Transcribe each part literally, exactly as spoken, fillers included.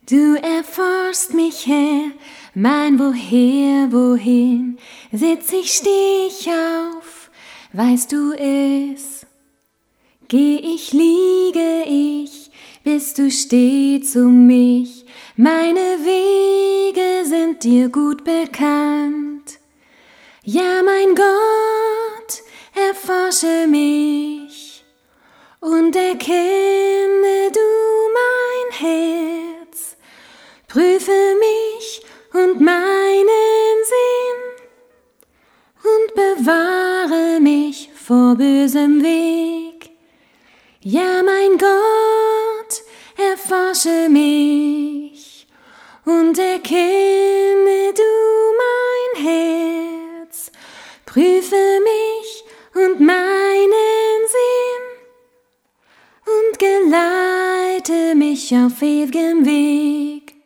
Du erforschst mich, Herr, mein Woher, wohin, sitz ich, steh ich auf, weißt du es? Geh ich, liege ich, bist du stets um mich, meine Wege sind dir gut bekannt. Ja, mein Gott, erforsche mich und erkenne du mein Herz, prüfe mich und meinen Sinn und bewahre mich vor bösem Weg. Ja, mein Gott, erforsche mich und erkenne du mein Herz, prüfe mich und meinen Sinn und geleite mich auf ew'gem Weg.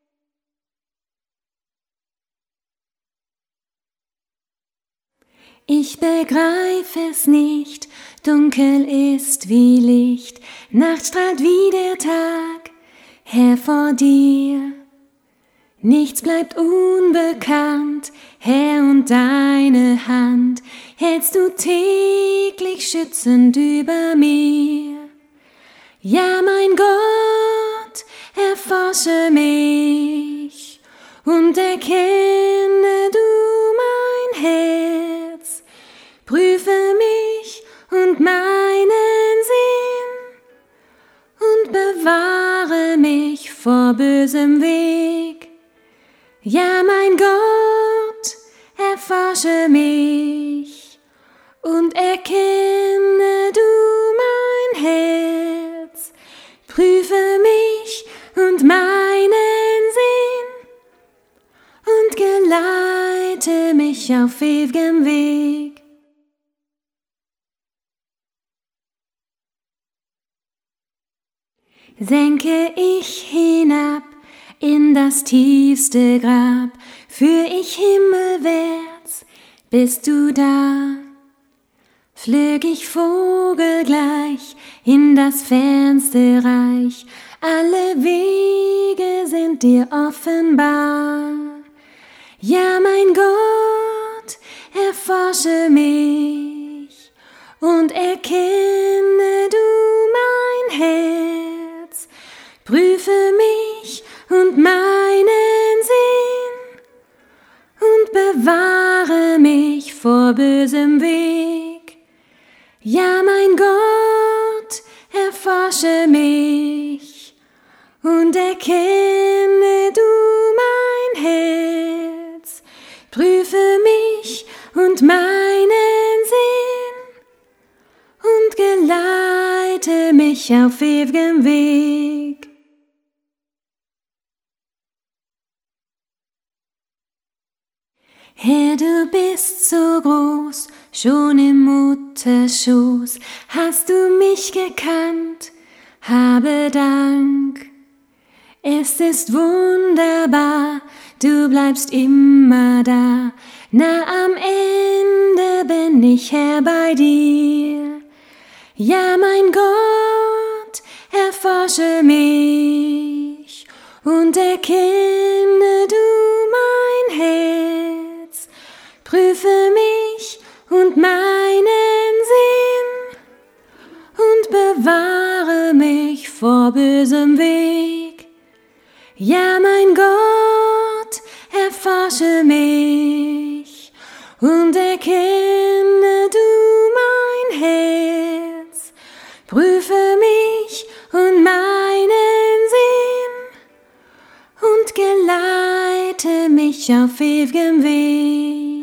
Ich begreif es nicht, dunkel ist wie Licht, Nacht strahlt wie der Tag, Herr, vor dir. Nichts bleibt unbekannt, Herr, und deine Hand hältst du täglich schützend über mir. Ja, mein Gott, erforsche mich und erkenne du mein Herz, prüfe mich und meinen Sinn und bewahre mich vor bösem Weg. Ja, mein Gott, erforsche mich und erkenne du mein Herz, prüfe mich und meinen Sinn und geleite mich auf ew'gem Weg. Senke ich hinab in das tiefste Grab, führ ich himmelwärts, bist du da. Flög ich vogelgleich in das fernste Reich, alle Wege sind dir offenbar. Ja, mein Gott, erforsche mich und erkenne du mein Herz, prüfe mich und meinen Sinn und bewahre mich vor bösem Weg. Ja, mein Gott, erforsche mich und erkenne du mein Herz, prüfe mich und meinen Sinn und geleite mich auf ew'gem Weg. Herr, du bist so groß, schon im Mutterschoß hast du mich gekannt, habe Dank. Es ist wunderbar, du bleibst immer da, nah am Ende bin ich, Herr, bei dir. Ja, mein Gott, erforsche mich und erkenne du mein Herz, prüfe mich und meinen Sinn und bewahre mich vor bösem Weg. Ja, mein Gott, erforsche mich und erkenne du mein Herz, prüfe mich und meinen Sinn und geleite mich auf ew'gem Weg.